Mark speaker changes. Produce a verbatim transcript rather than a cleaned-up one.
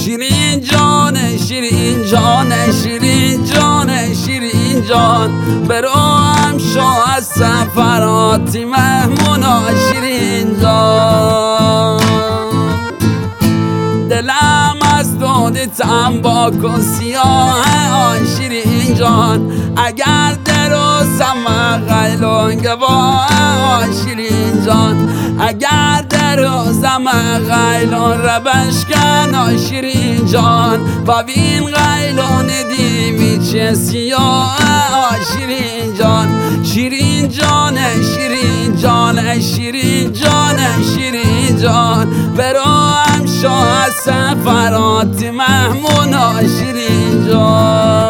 Speaker 1: شیرین جان شیرین جان شیرین جان شیرین جان برو هم شو از سفراتی مهمونا شیرین جان دلم از دودتم با کن سیاه آن شیرین جان اگر دروزم غیلون گواه شیرین جان اگر دروزم غیلون ربش کن شیرین جان با وین غیلون دیمی چه سیاه شیرین جان شیرین جان شیرین جان شیرین جان شیرین جان برو هم شو از سفرات مهمونا شیرین جان